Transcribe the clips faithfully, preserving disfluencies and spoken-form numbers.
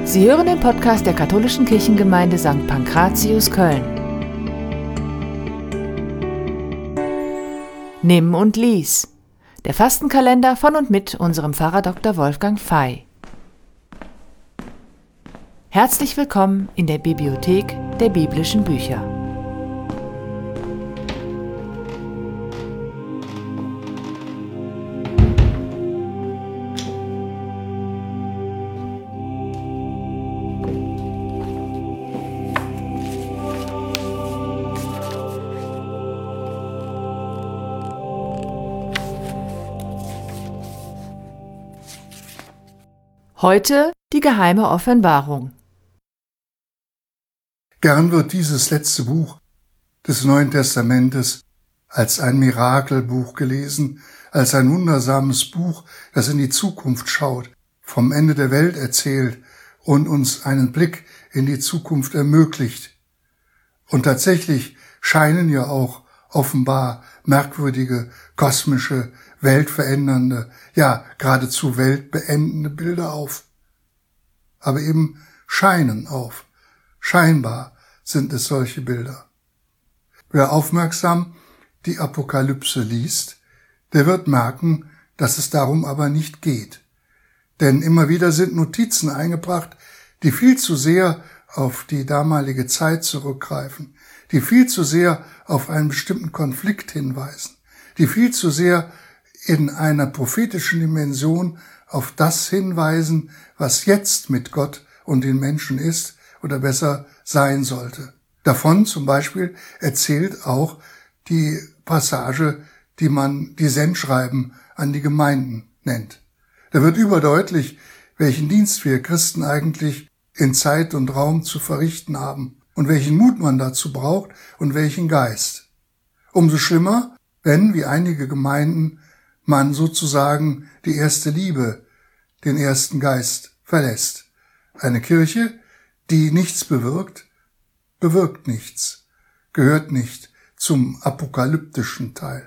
Sie hören den Podcast der Katholischen Kirchengemeinde Sankt Pankratius Köln. Nimm und lies. Der Fastenkalender von und mit unserem Pfarrer Doktor Wolfgang Fey. Herzlich willkommen in der Bibliothek der biblischen Bücher. Heute die geheime Offenbarung. Gern wird dieses letzte Buch des Neuen Testamentes als ein Mirakelbuch gelesen, als ein wundersames Buch, das in die Zukunft schaut, vom Ende der Welt erzählt und uns einen Blick in die Zukunft ermöglicht. Und tatsächlich scheinen ja auch offenbar merkwürdige, kosmische, weltverändernde, ja geradezu weltbeendende Bilder auf. Aber eben scheinen auf. Scheinbar sind es solche Bilder. Wer aufmerksam die Apokalypse liest, der wird merken, dass es darum aber nicht geht. Denn immer wieder sind Notizen eingebracht, die viel zu sehr auf die damalige Zeit zurückgreifen, die viel zu sehr auf einen bestimmten Konflikt hinweisen, die viel zu sehr in einer prophetischen Dimension auf das hinweisen, was jetzt mit Gott und den Menschen ist oder besser sein sollte. Davon zum Beispiel erzählt auch die Passage, die man die Sendschreiben an die Gemeinden nennt. Da wird überdeutlich, welchen Dienst wir Christen eigentlich in Zeit und Raum zu verrichten haben und welchen Mut man dazu braucht und welchen Geist. Umso schlimmer, wenn, wie einige Gemeinden, man sozusagen die erste Liebe, den ersten Geist verlässt. Eine Kirche, die nichts bewirkt, bewirkt nichts, gehört nicht zum apokalyptischen Teil.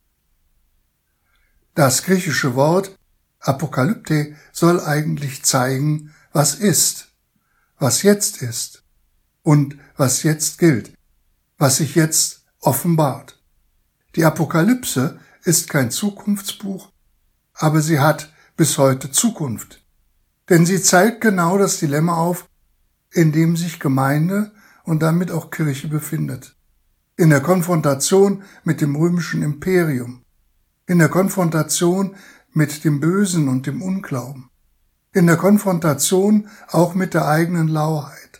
Das griechische Wort Apokalypte soll eigentlich zeigen, was ist, was jetzt ist und was jetzt gilt, was sich jetzt offenbart. Die Apokalypse ist kein Zukunftsbuch, aber sie hat bis heute Zukunft. Denn sie zeigt genau das Dilemma auf, in dem sich Gemeinde und damit auch Kirche befindet. In der Konfrontation mit dem römischen Imperium, in der Konfrontation mit dem Bösen und dem Unglauben, in der Konfrontation auch mit der eigenen Lauheit.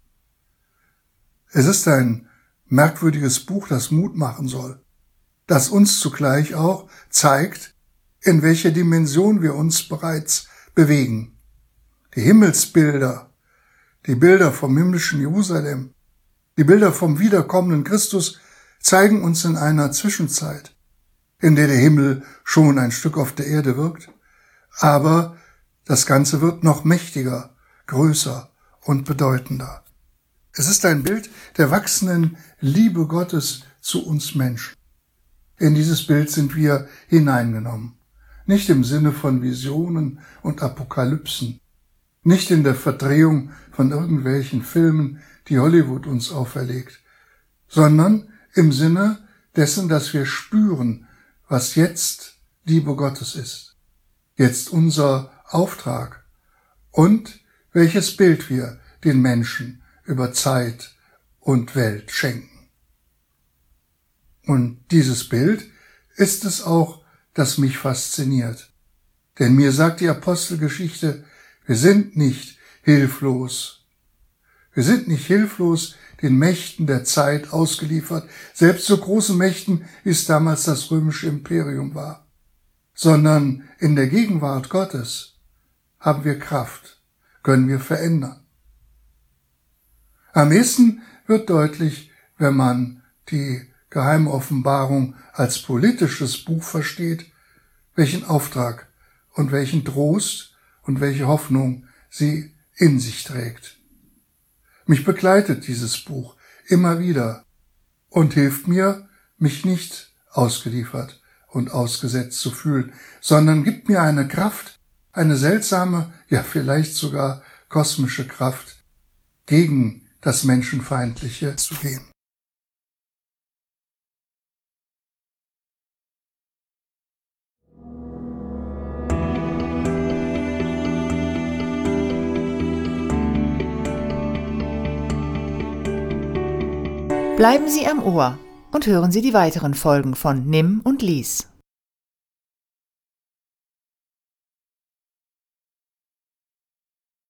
Es ist ein merkwürdiges Buch, das Mut machen soll, das uns zugleich auch zeigt, in welcher Dimension wir uns bereits bewegen. Die Himmelsbilder, die Bilder vom himmlischen Jerusalem, die Bilder vom wiederkommenden Christus zeigen uns in einer Zwischenzeit, in der der Himmel schon ein Stück auf der Erde wirkt, aber das Ganze wird noch mächtiger, größer und bedeutender. Es ist ein Bild der wachsenden Liebe Gottes zu uns Menschen. In dieses Bild sind wir hineingenommen. Nicht im Sinne von Visionen und Apokalypsen, nicht in der Verdrehung von irgendwelchen Filmen, die Hollywood uns auferlegt, sondern im Sinne dessen, dass wir spüren, was jetzt Liebe Gottes ist, jetzt unser Auftrag und welches Bild wir den Menschen über Zeit und Welt schenken. Und dieses Bild ist es auch, das mich fasziniert. Denn mir sagt die Apostelgeschichte, wir sind nicht hilflos. Wir sind nicht hilflos den Mächten der Zeit ausgeliefert, selbst so großen Mächten, wie es damals das römische Imperium war, sondern in der Gegenwart Gottes haben wir Kraft, können wir verändern. Am ehesten wird deutlich, wenn man die geheime Offenbarung als politisches Buch versteht, welchen Auftrag und welchen Trost und welche Hoffnung sie in sich trägt. Mich begleitet dieses Buch immer wieder und hilft mir, mich nicht ausgeliefert und ausgesetzt zu fühlen, sondern gibt mir eine Kraft, eine seltsame, ja vielleicht sogar kosmische Kraft, gegen das Menschenfeindliche zu gehen. Bleiben Sie am Ohr und hören Sie die weiteren Folgen von Nimm und Lies.